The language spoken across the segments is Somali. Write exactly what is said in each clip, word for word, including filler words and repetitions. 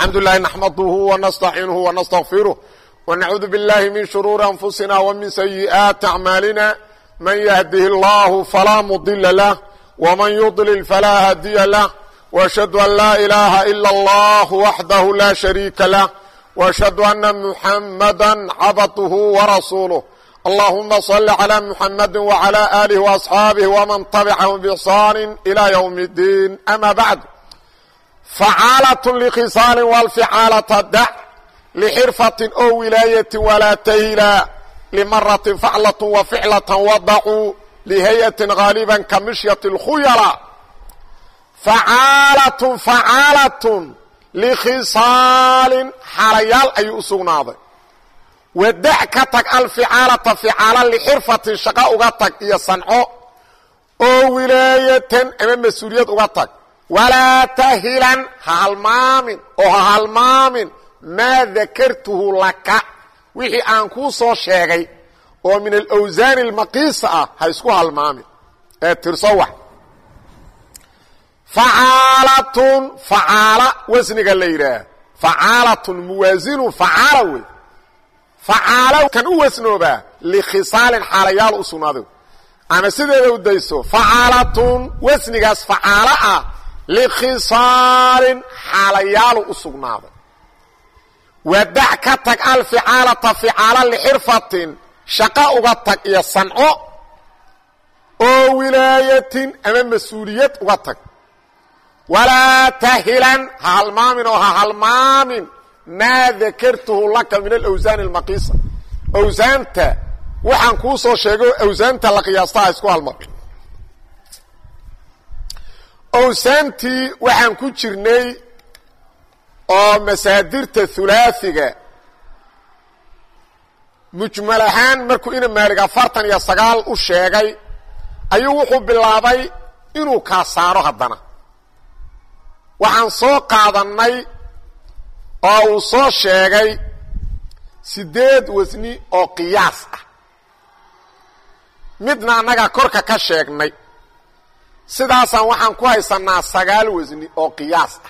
الحمد لله نحمده ونستعينه ونستغفره ونعوذ بالله من شرور أنفسنا ومن سيئات أعمالنا من يهده الله فلا مضل له ومن يضلل فلا هادي له وأشهد أن لا إله إلا الله وحده لا شريك له وأشهد أن محمدا عبده ورسوله اللهم صل على محمد وعلى آله وأصحابه ومن تبعهم بإحسان إلى يوم الدين أما بعد فعالة لخصال والفعالة دع لحرفة أو ولاية ولا تهلا لمرة فعلة وفعلة وضعوا لهيئة غالبا كمشية الخيلاء فعالة فعالة لخصال حريال أي أسوناض ودع كتك الفعالة فعالة لحرفة شقاء أغتك يصنعو أو ولاية أمام مسؤولية أغتك ولا تهلا هالمامن أو هالمامن ما ذكرته لك وحي أنكو صو شيغي ومن الأوزان المقيسة هيسكو هالمامن ترصوح فعالة فعالة وزنك الليلة فعالة موازن فعالة فعالة كان وزنه با لخصال حاليال أسناده أما سيدة وديسو فعالة وزنك فعالة لخصال حاليال أسناده ودع كتك الفعالة فعالة لحرفة شقاء غتك يصنعو أو ولاية أمام مسؤولية غتك ولا تهلا هالمامن وهالمامن ما ذكرته لك من الأوزان المقيسة أوزانت وحان كوسو شيغو أوزانت لقياستا اسكو هالمامن أوزانتي وحان كو جيرني oo masaadirta thulaathiga mujmal ahaan markuu ina maaliga afartan iyo sagaal u sheegay ayuu wuxuu bilaabay inuu ka saaro hadana waxaan soo qaadanay oo uu soo sheegay sideed wasni oo qiyaas ah midna anaga korka ka sheegnay sidaasan waxaan ku haysanaa sagaal wasni oo qiyaas ah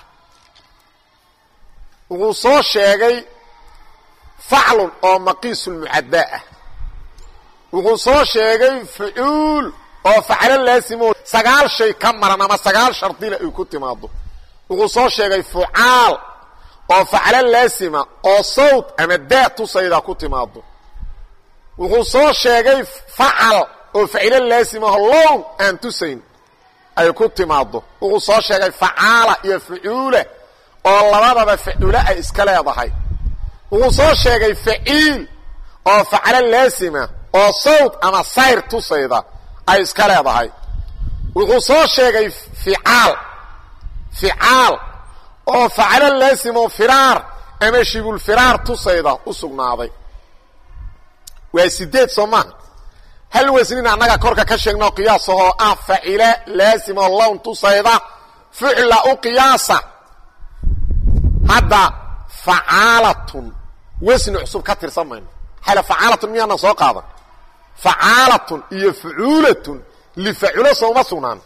wuxuu soo sheegay faclun oo maqiisul mucadda ah wuxuu soo sheegay fucuul oo faclo laasimo sagaal shay ka maran ama sagaal shardina ay ku timaado wuxuu soo sheegay fucaal oo faclo laasima oo sawt ama daa tusayda ku timaado wuxuu soo sheegay facal oo faclo laasima loon aan tusayn ay ku timaado wuxuu soo sheegay facaala iyo fucuula oo labadaba facuula ay iska leedahay wuxuu soo sheegay faciil oo faclo laasima oo sawt ama sayr tusayda ay iska leedahay wuxuu soo sheegay ficaal ficaal oo faclo laasima oo firaar ama shibul firaar tusayda u sugnaaday waa sideed Soomaan hal wasnina anaga korka ka sheegno qiyaas oo ah facila laasima loon tusayda ficla u qiyaasa هذا فعالة وزن عصب كتر سمين حال فعالة ميانا سوقاضا فعالة هي فعولة لفعولة صوما سنان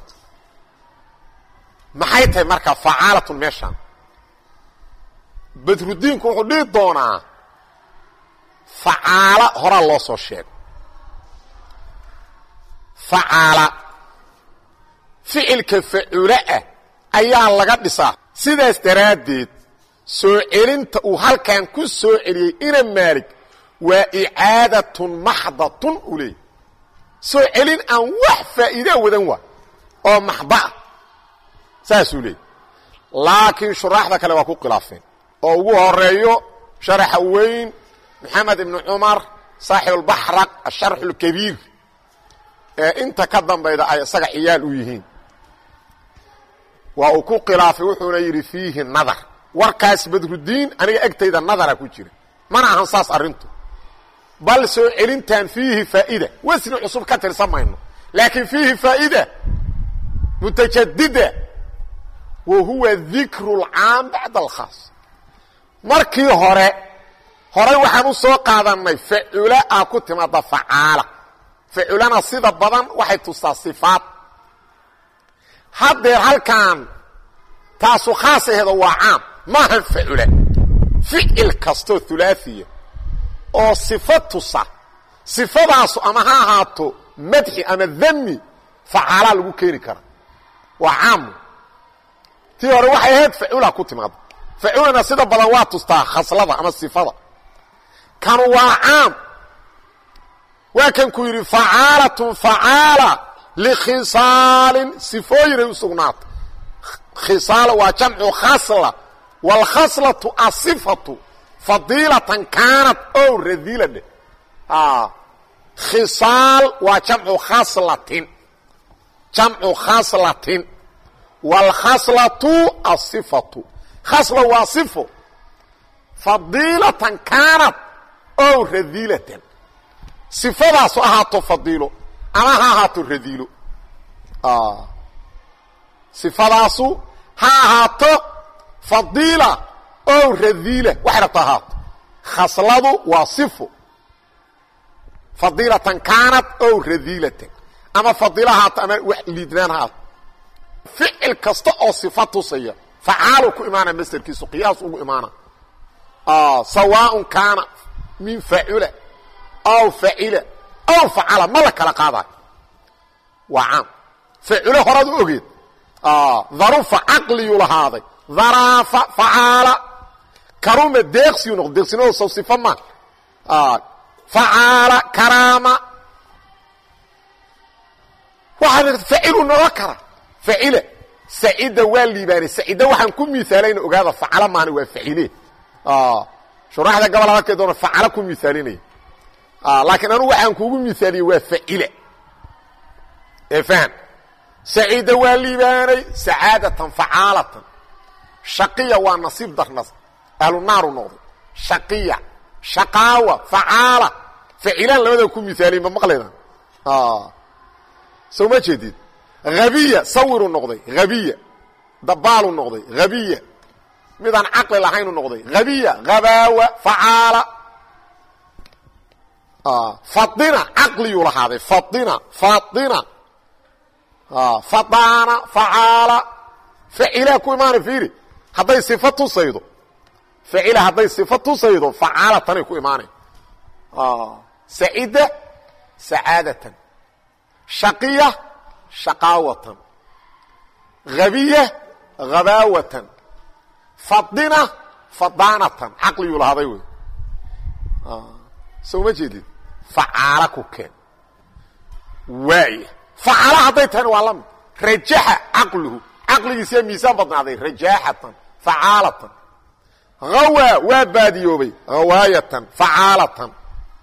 ما حيث مركا فعالة ميشان بدر الدين كون قديد دونا فعالة هرى الله سو الشيء فعالة فعل كفعولة أيان لغد نسا سيدا استراديد soo celinta uu halkan ku soo celiyay ina maalig waa i'aadatun mahdatun ulay soo celin aan wax faa'iido wadan waa oo mahba saas ulay laakiin sharaxda kale waa ku khilaafeen oo ugu horeeyo sharaxa weyn Muhammad ibn Umar saaxib al-Bahraq al-Sharh al-Kabir ee inta ka dambayda ay isaga ciyaal u yihiin waa uu ku khilaafay wuxuuna yiri fiihi nadar warkaas badrudiin aniga agtayda nadara ku jira mana ahan saas arintu bal soo celintan fiihi faa'ida wasni cusub ka tirsamayno laakiin fiihi faa'ida mutajaddida wa huwa dhikru al-aam ba'da al-khas markii hore hore waxaan u soo qaadanay fa'ula a ku timaada facaala fa'ulana sida badan waxay tusaa sifaat hadda halkan taasu khaasaheeda waa caam maahan facula ficil kastoo hulaahiya oo sifa tusa sifadaasu ama ha ahaato madxi ama dami facaalaa lagu keeni kara waa caam tii hore waxay ahayd facula ku timaada faculana sida badan waa tustaa khaslada ama sifada kan waa caam waa kan ku yidhi facaalatun facaala likhisaalin sifooyinay u sugnaata khisaal waa jamcu khasla waalkhaslatu asifatu fadiilatan kaanat ow radiiladhe khisaal waa jamcu khaslatin jamcu khaslatin waalkhaslatu asifatu khasla waa sifo fadiilatan kaanat ow radiilatan sifadaasu ahaato fadiilo ama ha ahaato radiilo sifadaasu ha ahaato fadiila ow radiila waxay rabta ahaato khasladu waa sifo fadiilatan kaanat ow radiilatan ama fadiila ahaato ama wax liidnaan ahaato ficil kasta oo sifa tusaya facaalu ku imaana masderkiisu qiyaas ugu imaana sawaaءun kaana min facula aw facila aw facala ma la kala qaadayo waa caam faculo horaad u ogeed darufa caqliyuu lahaaday daraafa facaala karuma deeqsiyu noqdo deeqsinimadu saw sifa ma facaala karaama waxaa facilu noqon kara facila sacida waa liibaanay sacida waxaan ku miaalayna ogaada facala maana waa facile shuraxda gobol hadalkee doona facala ku miaalinaya laakiin anugu waxaan kuugu miaaliyey waa facila ee fahm sacida waa liibaanay sacaadatan facaalatan shaqiya waa nasiib darnas ahlu naaru noqday shaqiya shaqaawa facaala facilaan labada ku miaaliyey ma maqlaydan soo ma jeedid habiya sawiru noqday habiya dabaalu noqday habiya midaan caqli lahaynu noqday habiya habaawa facaala fadina caqliyuu lahaaday fadina fadina fadaana facaala facilaa ku imaana fiiri hadday sifa tusaydo facila hadday sifa tusaydo facaala tanay ku imaanay sacida sacaadatan shaqiya shaqaawatan habiya habaawatan fadina fadaanatan caqliyuu lahaaday wey soo ma jeedid facaala ku keen waaya facaala hadday tahayna waa lamid rajaxa caqluhu caqligiisiyaa miisaan badnaaday rajaaxatan facaalatan hawaa waa baadiyoobay hawaayatan facaalatan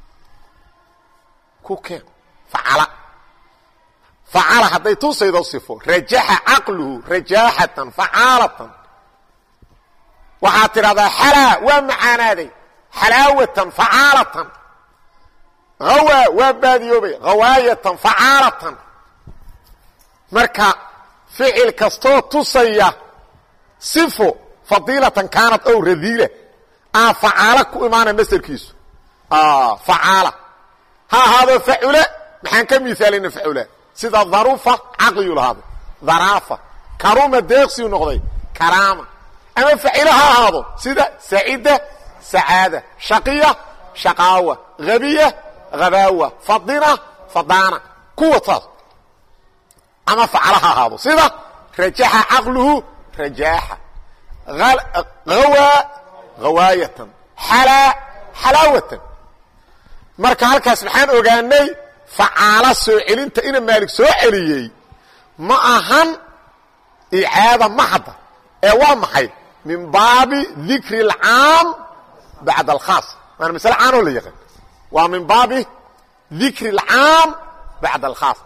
ku keen facala facala hadday tusaydo sifo rajaxa caqluhu rajaaxatan facaalatan waxaad tidhahdaa xalaa waa macaanaaday xalaawatan facaalatan hawaa waa baadiyoobay hawaayatan facaalatan marka ficil kastoo tusaya sifo fadiilatan kaanat ow radiila aa facaala ku imaana masderkiisu facaala ha ahaado facula maxaan ka miaalayna facula sida darufa caqliyuu lahaaday daraafa karuma deeqsiyu noqday karaama ama facila ha ahaado sida sacida sacaada shaqiya shaqaawa habiya habaawa fadina fadaana kuwa taas ama facala ha ahaado sida rajaxa caqluhu rajaaxa hawaa hawaayatan xalaa xalaawatan marka halkaas maxaan ogaanay facaala soo celinta ina maalig soo celiyey ma ahan icaada maxda ee waa maxay min baabi dikri اlcaam bacd alkhaas waana masale caanoo la yaqaan waa min baabi dikri اlcaam bacd alkhaas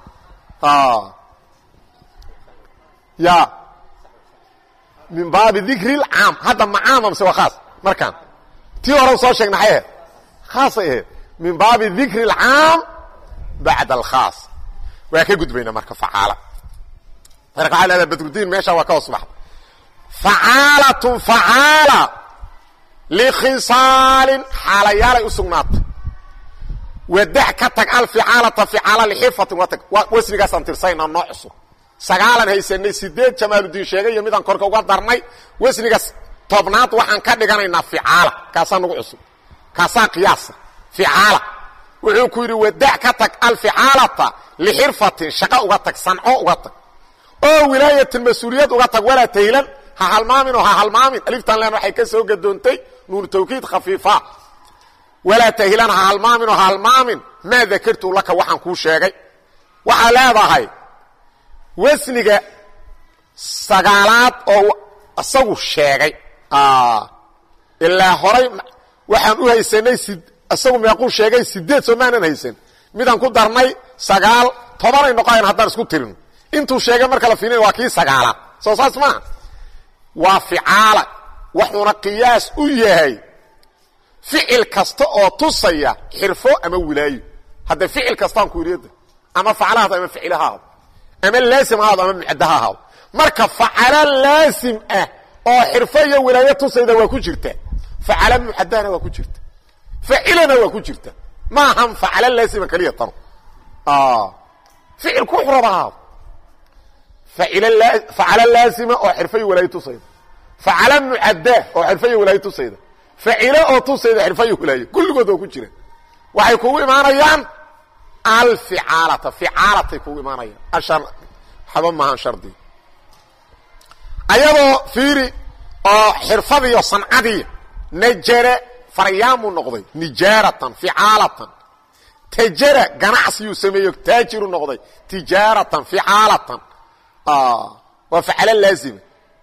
ya min baabi dikri اlcaam hadda ma caama mise waa khaas markaan tii horan soo sheegna maxay ahayd khaasay ahayd min baabi dikri اlcaam bacd alkhaas waa ka gudbayna marka facaala marka waxaa lahada badrudiin meeshaa waa ka hoos baxda facaalatun facaala likhisaalin xaalayaalay u sugnaatay wadax ka tag alficaalata ficaala lixifatin waa tag wasnigaasaan tirsayna noo cusub sagaalan haysanay sideed jamaaludiin sheegay iyo midaan korka uga darnay wasnigaas tobnaad waxaan ka dhiganaynaa ficaala kaasaa nagu cusub kaasaa qiyaasa ficaala wuxuu ku yidhi wadac ka tag alficaalata lixirfatin shaqo uga tag sanco uga tag oo wilaayatin mas-uuliyad uga tag walaa tahlan ha halmaamin oo ha halmaamin aliftan len waxay ka soo gadoontay nuur tawkiid khafiifa walaa tahlan ha halmaamin oo ha halmaamin maa dakartu laka waxaan kuu sheegay waxaa leedahay wasniga sagaalaad oo isagu sheegay ilaa horay waxaan u haysanay isagu meequu sheegay sideed soo maanan haysan midaan ku darnay sagaal tobanay noqoayn haddaan isku tirin intuu sheegay marka la fiirin waa kii sagaalaad soo saas maaha waa ficaala wuxuuna qiyaas u yahay ficil kasta oo tusaya xirfo ama wilaayo hadda ficil kastaan ku yidhi ama facalahaado ama ficilahaado ama laasim haado ama mucaddaha haado marka facala laasim ah oo xirfo iyo wilaayo tusayda waa ku jirta facala mucaddahana waa ku jirta facilana waa ku jirta ma ahan facala laasima kaliya tano ficil ku xuraba haado facala laasima oo xirfo iyo wilaayo tusayda facala mucaddah oo xirfo iyo wilaayo tusayda facilo oo tusayda xirfo iyo wilaayo kulligood waa ku jira waxay kugu imaanayaan alficaalata ficaalatay kugu imaanayaan ashar haba maahan shardi ayadoo fiiri oo xirfadiyo sancadiya najara faryaamu noqday nijaaratan ficaalatan tajara ganacsiyuu sameeyo taajiru noqday tijaaratan ficaalatan waa facalo laazima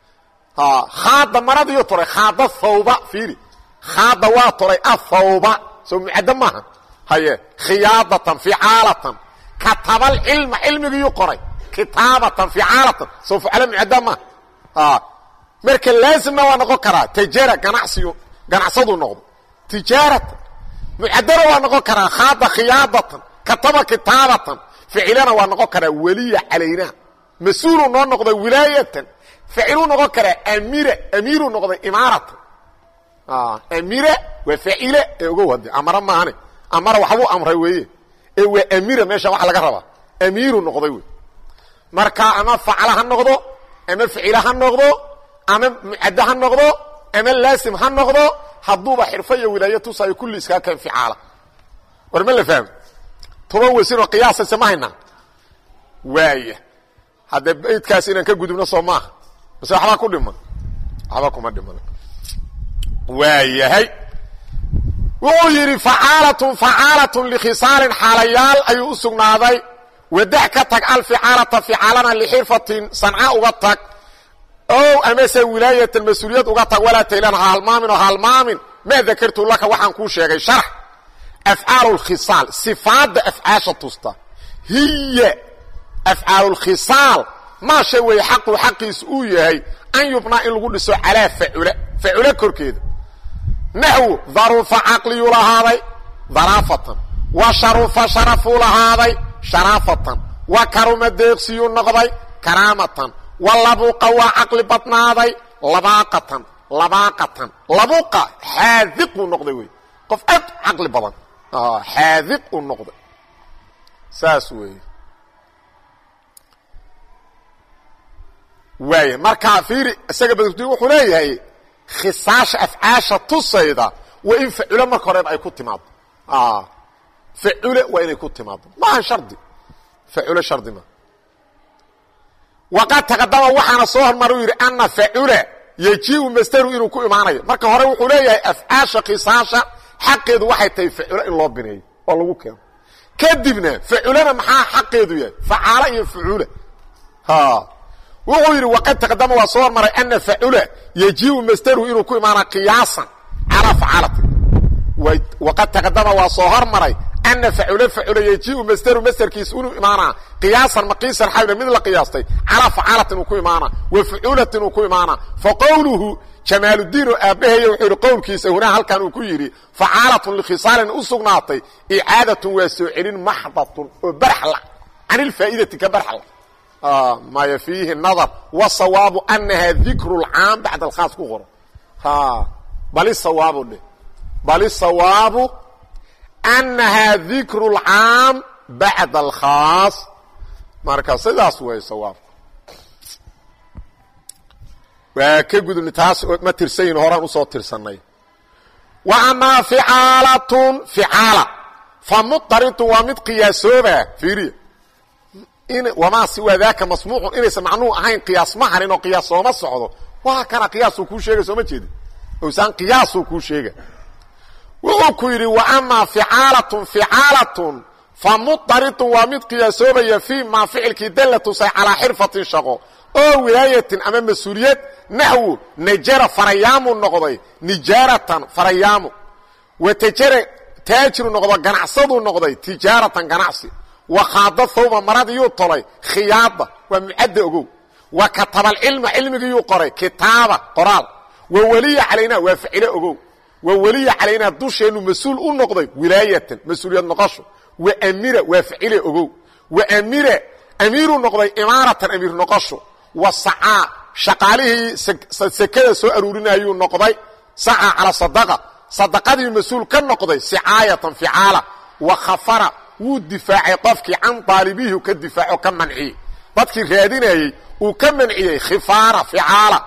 khaada maradiyo toray khaada thawba fiiri khaada waa toray athawba soo mucadda maaha haye khiyaadatan ficaalatan katabal cilma cilmigiyuu qoray kitaabatan ficaalatan soo facalo mucadda maaha marka laazimna waa noqon karaa tajara ganacsiyu ganacsadu noqdo tijaaratan mucaddana waa noqon karaa khaada khiyaadatan kataba kitaabatan ficilana waa noqon karaa waliya calayna mas-uulu noo noqday wilaayatan ficiluu noqon karaa amira amiiruu noqday imaaratan amira waa facile ee uga wada amara maahane amara waxbuu amray weeye ee waa amira meesha waxa laga rabaa amiiruu noqday wey marka ama facala ha noqdo ama ficila ha noqdo ama mucadda ha noqdo ama laasim ha noqdo hadduuba xirfo iyo wilaayo tusaayo kulli iskaa kan ficaala war ma la fahmo toban wasin oo qiyaasaysa ma haynaa waaya hadda baydkaas inaan ka gudubno soo maaha base waxbaa ku dhiman waxba kuma dhiman waayahay wuxuu yidhi facaalatun facaalatun likhisaalin xaalayaal ayuu u sugnaaday wadac ka tag alficaalata ficaalana lixirfatin sanca uga tag ow amase wilaayatan mas-uuliyad uga tag walaa taylan ha halmaamin oo ha halmaamin maa dakartu laka waxaan kuu sheegay sharax afcaalu lkhisaal sifaadda afcaasha tusta hiya afcaalu lkhisaal maa shay weeye xaqu xaqiisa uu yahay an yubnaa in lagu dhiso calaa facula facula korkeeda naxwu daruufa caqliyuu lahaaday daraafatan wa sharufa sharafuu lahaaday sharaafatan wa karuma deeqsiyuu noqday karaamatan walabuqa waa caqli badnaaday labaaqatan labaaqatan labuqa xaadiq uu noqday wey qof aad caqli badan xaadiq uu noqday saas weeye waaya markaa fiiri isaga badurdi wuxuu leeyahay khisaasha afcaasha tusayda waa in facule marka horeba ay ku timaado facule waa inay ku timaado maaha shardi facule shardi ma waqad taqadama waxaana soo hormar u yidhi ana facula yajiu masdaru inuu ku imaanayo marka hore wuxuu leeyahay afcaasha khisaasha xaqeedu waxay tahay facula in loo bineeyo oo lagu keeno kadibna faculana maxaa xaqeedu yahay facaala iyo facuula wuxuu yidhi waqad taqadama waa soo hormaray ana facula yajiu masdaru inuu ku imaana qiyaasan calaa facaalati waqad taqadama waa soo hormaray ana facula facula yajiu masdaru masdarkiisa inuu imaanaa qiyaasan maqiisan xawla mid la qiyaastay calaa facaalatin uu ku imaanaa wa facuulatin uu ku imaanaa faqowluhu jamaaludiin oo aabbaheeya wuxuu yidhi qowlkiisa hunaa halkan uu ku yidhi facaalatun likhisaalin u sugnaatay icaadatun waa soo celin maxdatun oo barxla can ilfaa'idati ka barxla maya fiihi nadar wasawaabu anaha dikru lcaam bacda alkhaas ku qoro bal isawaabu dheh bal isawaabu anaha dikru lcaam bacda alkhaas marka sidaas way sawaab waa ka gudubnay taas ma tirsayn horaan u soo tirsanay wa ama fi'alatun fi'ala famutaritu wa mid qiyasooba fiiriya in wama si wadaaka masmuuc inaysan macnuu ahayn qiyaas ma harin oo qiyaas soo ma socdo waa kana qiyaas ku sheegay soo ma jeedin oo san qiyaas ku sheegay wuxuu ku yiri wa ama fi'alatun fi'alatun famutaritu wa mid qiyasooba fi ma fi'ilki dallatu say ala hirfatin shaqo oo wilaayatin ama mas'uuliyad nahwu najara farayamu noqday nijaratan farayamu wa tajara taajiru noqdo ganacsadu noqday tijaratan ganacsi wa khada thawba marad yu tolay khiyada wa muadda ogow wa kataba ilma ilmiga yu qoray kitaaba qoraal wa waliya alayna wa fa'ila ogow wa waliya alayna dusheenu mas'uul u noqday wilaayatan mas'uuliyad noqosho wa amira wa fa'ila ogow wa amira amiru noqday imaratan amir noqosho wa sa'a shaqalihi sakada soo aruurinayo noqday sa'a ala sadaqa sadaqadii mas'uul ka noqday si'ayatan fi'ala wa khafara wuu difaacay qofkii can taalibihi ka difaaco ka manci dadkii raadinayay uu ka manciyay khifaara fi'ala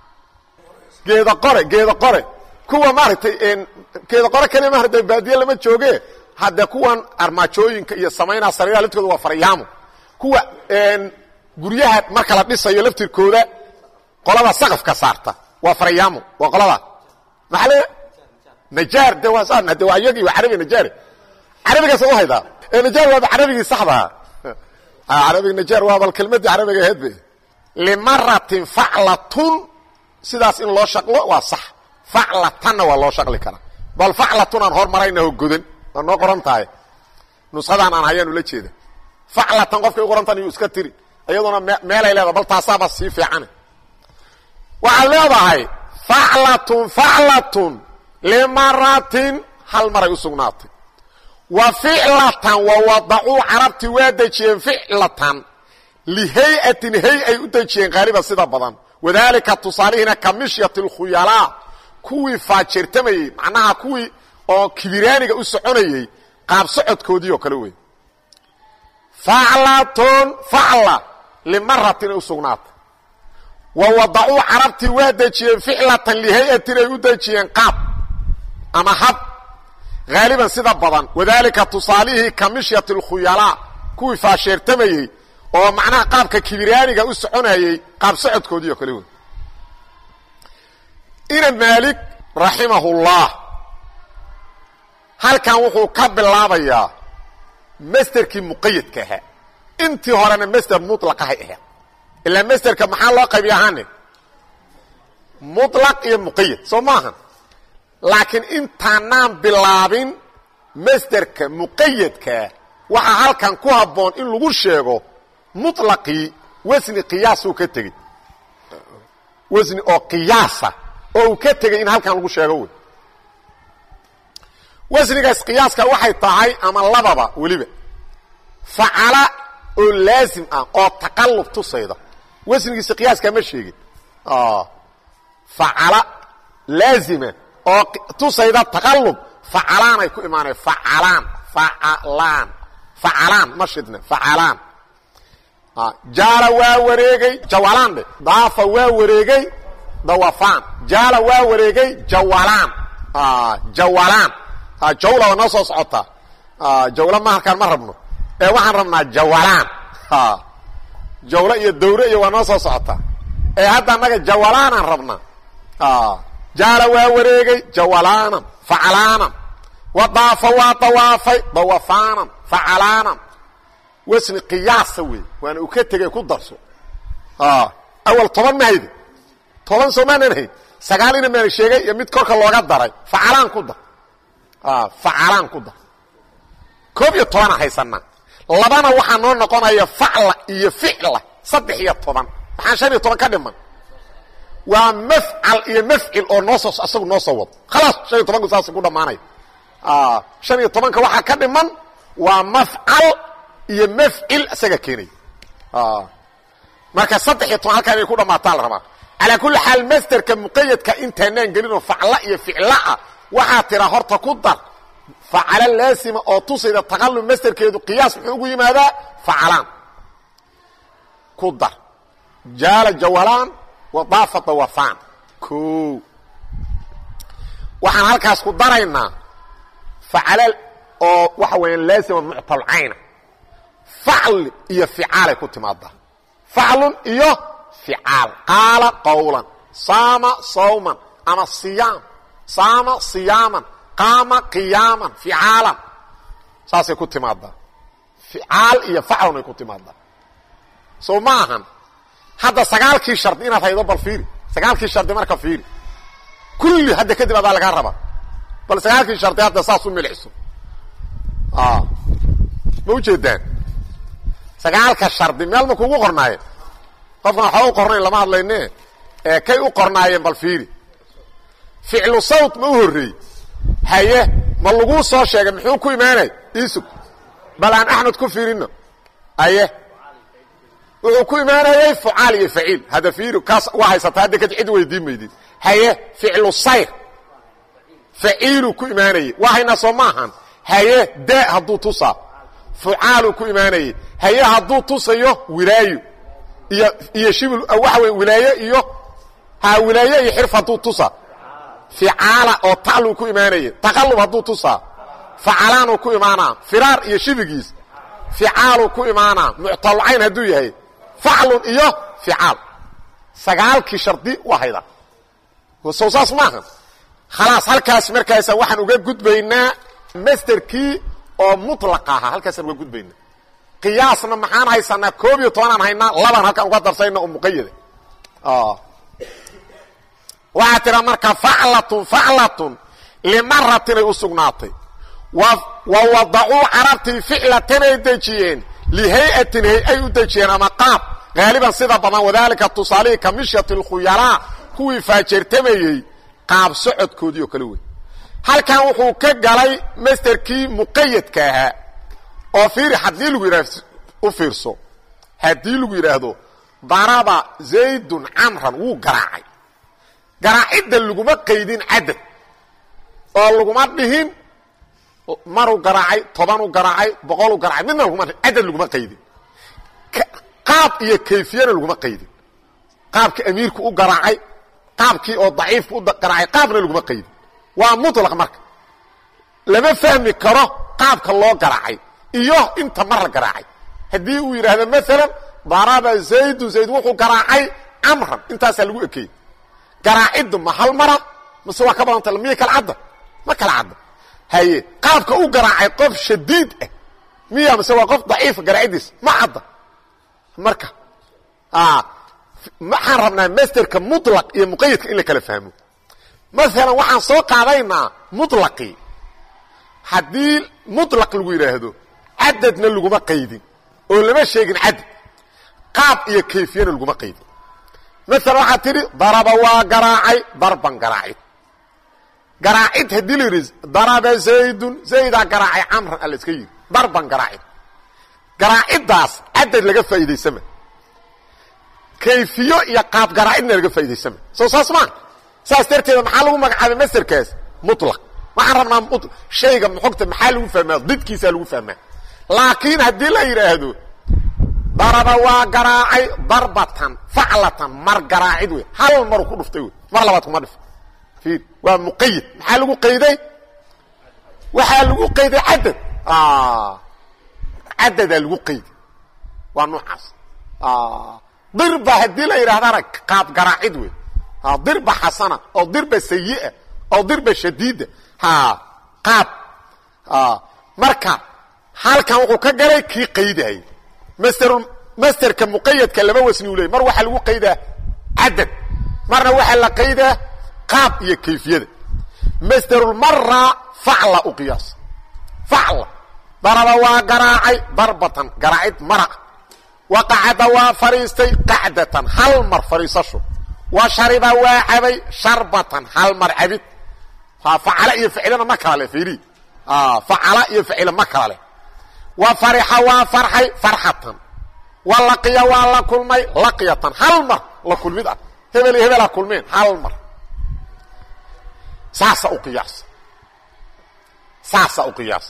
geeda qore geeda qore kuwa maartay in geeda qore kale maartay baadiye lama jooge hadda kuwan armaajooyinka iyo sameeyna sariira laftirkooda waa faryaamo kuwa een guryaha marka la dhisayo laftirkooda qolada saqafka saarta waa faryaamo waa qolada maxay najaar dawaasan dawaayagi waa carabi najaar carabiga soo hayda najaar waa carabiga saxda ah carabiga najaar waa bal kelmad carabiga heedbe limaratin fa'latun sidaas in loo shaqlo waa sax fa'latan waa loo shaqli kara bal fa'latun aan hormarayna godan noo qoran tahay nusxadan aan hayaan ula jeeda fa'latan qofkay qoran tahay iska tiri ayaduna meel ay leedahay bal taasaba si fiican waxa leedahay fa'latun fa'latun limaratin hal maray u sugnaatay wa fi'latan wa wada'u arabti wadajiyeen fi'latan lihay'atin hay'ay u dajiyeen qaaliba sida badan wadaalika tusaalihina kamishyatil khuyala kuwi faajirtamay macnaha kuwi oo kibiraaniga u soconayay qaab socodkoodii oo kale weey fa'latun fa'la limaratin u sugnaatay wa wada'u arabti wadajiyeen fi'latan lihay'atin ay u dajiyeen qaab ama hab غالبا sida badan wadaalika tusaalihi kamishyatil khuyala kuwi faashirtamayay oo macnaha qaabka kibiraaniga u soconayay qaab socodkoodii kale weey ina malik rahimahullah halkan wuxuu ka bilaabayaa masterkii muqayyadka ahaa intii horena master mutlaq ah ahaa ila masterka maxaa loo qaybiyaane mutlaq iyo muqayyad soo maahan laakiin intaanaan bilaabin masderka muqayyadka waxa halkan ku haboon in lagu sheego mutlaqi wasni qiyaas uu ka tagay wasni oo qiyaasa oo ka tagay in halkan lagu sheego way wasnigaas qiyaaska waxay tahay ama lababa waliba fa'ala oo laazim ah oo taqallub tusayda wasnigiisa qiyaaska ma sheegin ah fa'ala laazima oo tusayda taqallub fa'alaan ay ku iimaanay fa'alaan fa'alaan fa'alaan mashidna fa'alaan ah jala waa wareegay jawalaan daafa waa wareegay dawafaan jala waa wareegay jawalaan ah jawalaan ah jawla wana soo socota ah jawla ma halkan ma rabno ee waxaan rabnaa jawalaan ah jawla iyo dawra iyo wana soo socota ee hadda naga jawalaan aan rabnaa ah jala waa wareegay jawalaana fa'alaana wadaafa waa tawaafay dawafaana fa'alaana wasni qiyaas weey waana u ka tagay ku darso ah awal toban mahaydi toban soomaanay sagaalina ma sheegay iyo mid korka looga daray fa'alaan ku dar ah fa'alaan ku dar koob iyo toban haysana labana waxa noo noqonaya fa'la iyo fi'la saddex iyo toban waxaan shan iyo toban ka dhiman waa maf'al iyo maf'il oo noo soo asagu noo soo wad خلاص shan iyo toban saas ku dhamaanay ah shan iyo toban ka waxa ka dhiman waa maf'al iyo maf'il asaga keenay ah marka saddex iyo toban halka ay ku dhamaataan la rabaa ala kulli hal masterka muqayyadka intaanaan gelino fa'la iyo fi'la waxa tira horta ku dar fa'ala laasima oo tusayda taqallub masterkeedu qiyaas wuxuu ugu yimaadaa fa'alaan ku dar jala jawalan wadaafa dawafaan ko waxaan halkaas ku daraynaa facala oo waxa weeyaan laasima mu'tal ayna fa'l iyo fi'aal ku timaada fa'lun iyo fi'aal qala qawlan sama sawman ama siyam sama siyaman qama qiyaman fi'aalan saasay ku timaada fi'aal iyo fa'lun ku timaada soo maahan hadda sagaalkii shardi inaad haydo bal fiiri sagaalkii shardi marka fiiri kulli hadda kadib aad laga raba bal sagaalkii shardi hadda saas u milixso ah mawjeedaan sagaalka shardi meel ma kugu qornaaye qofna waxa uu qornay lama hadlayne ee kay u qornaayeen bal fiiri ficlu sawt ma u horeey haye ma lagu soo sheegay muxuu ku iimaanay isug bal aan ahmed ku fiirino haye wuxuu ku iimaanayay fu'aal iyo faciil hada fiiri kaas waa haysata hadda kadib cid weydiimeydid haye ficlu sayr faciil ku iimaanayay waxayna soo maahan haye da haduu tusa fu'aal ku iimaanayay haye haduu tusayo wilaayo iyo iyo shibul waxa weey wilaayo iyo ha wilaayo iyo xirfadu tusa fi'aala oo ta'alu ku iimaanayay taqallub haduu tusa fa'alaanu ku iimaana firaar iyo shibigiis fi'aalu ku iimaana mu'tal ayn haduu yahay fa'lun iyo fi'aal sagaalkii shardi wahayda وصوصاص maahan خلاص halkaas markaas waxaan uga gudbaynaa masterkii oo mutlaq ah halkaas uga gudbaynaa qiyaasna maxaan haysanaa koob iyo toban aan haynaa laban halkan uga darsayna oo muqayyad ah waxa tira marka fa'latun fa'latun limaratin usugnaatay wa wada'u arabti fi'latan dajiyeen lihay'atin ay u dajiyeen ama qaab غالبا sida badan wadaalika tusaali kamishyatil khuyala kuwii faajirtamayay qaab socodkoodii oo kale way halkan wuxuu ka galay masterkii muqayyadka ahaa oo fiir hadii lagu yiraahdo u fiirso hadii lagu yiraahdo daraba zaydun amran wuu garaacay garaacida laguma qaydin cadad oo laguma dhihin maru garaacay toban u garaacay boqol u garaacay midna laguma cadad laguma qaydin qaab iyo kayfiyana laguma qaydin qaabka amiirku u garaacay qaabkii oo daciifku u garaacay qaabna laguma qaydin waa mutlaq marka lama fahmi karo qaabka loo garaacay iyo inta mar garaacay hadii uu yiraahdo mesela daraba zayd zayd wuxuu garaacay amran intaas lagu ekeey garaacid ma hal mara mise waa ka badan talmiye kala cad ma kala cad haye qaabka u garaacay qof shadiid ah miya mise waa qof daciif garaacidis ma cad marka ah maxaan rabnaa masterka mutlaq iyo muqayyadka in la kala fahmo مثلا waxaan soo qaadaynaa mutlaqi hadii mutlaq lagu yiraahdo cadadna laguma qaydin oo lama sheegin cadad qaab iyo kayfiyana laguma qaydin مثلا waxa tiri daraba waa garaacay darban garaacid garaacid hadii la yiraahdo daraba zaydun zayda garaacay amr al iska yiri darban garaacid garaacidaas cadad laga faa'iideysama kayfiyo iyo qaab garaacidna laga faa'iideysama soo saasma saas darteeda maxaa lagu magacaabay masterkaas mutlaq waxaan rabnaa shayga muxogta maxaa lagu fahmaa didkiisa lagu fahmaa laakiin hadii la yiraahdo daraba waa garaacay darbatan fa'latan mar garaacid way hal mar ku dhuftay way mar labaad kuma dhif fiir waa muqayyad maxaa lagu qayday waxa lagu qayday cadad ah cadad lagu qayday waa noocaas ah dirba hadii la yiraahdo qaab garaacid way ها ضربة حسنة أو ضربة سيئة أو ضربة شديدة ها قاب ها مركا حال كان وقو كجري كي قيده هي مستر مستر كمقيد كلمه وسنولي مر waxa lagu qeyda cadad marna waxa la qeyda qaab iyo kayfiyada مستر المره فعل وقياس فعل ضرب وقراعي ضربة قراعد مرق وقعد وفريستي قعدة هل مر فريسشو وشرب واعبي شربة هل مرعبت ففعل يفعلنا مكاله فيري اه فعل يفعل مكاله وفرح وفرحي فرحة ولقي ولا كل مي لقية هل مر لكل بدعة هبل هبل كل مين هل مر ساسة وقياس ساسة وقياس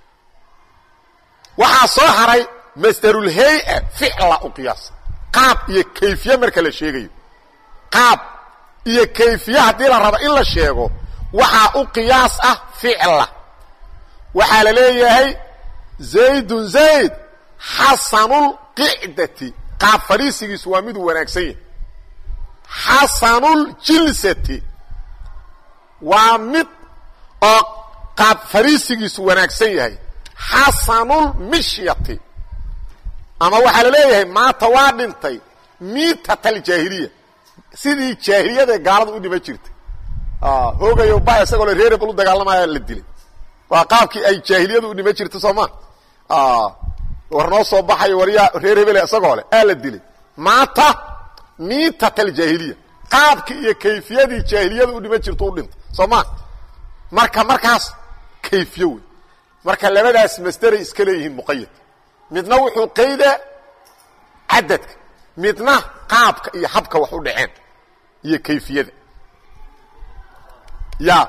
وحصهري مستر الهيئة فعل وقياس قاب كيفية مركل الشيء qaab iyo kayfiya haddii la rabo in la sheego waxaa u qiyaas ah ficla waxaa la leeyahay zaydun zayd xasanulqicdati qaab fariisigiisu waa miduu wanaagsan yahay xasanuljilsati waa mid oo qaab fariisigiisu wanaagsan yahay xasanulmishyati ama waxaa la leeyahay maata waa dhintay miitataljaahiliya sidii jaahiliyada gaalada u dhima jirtay hoogayo ba isagoo la reer hebel u dagaalamaya la dilay waa qaabkii ay jaahiliyadu u dhima jirtay sooma war noo soo baxayo waryaa reer hebel isagoo le aa la dilay maata miitataljaahiliya qaabkii iyo kayfiyadii jaahiliyadu u dhima jirto u dhintay sooma marka markaas kayfiyo wey marka labadaas masderay iska leeyihiin muqayad midna wuxuu qayda cadadka midna qaabka iyo habka wax u dhaceen iyo kayfiyada ya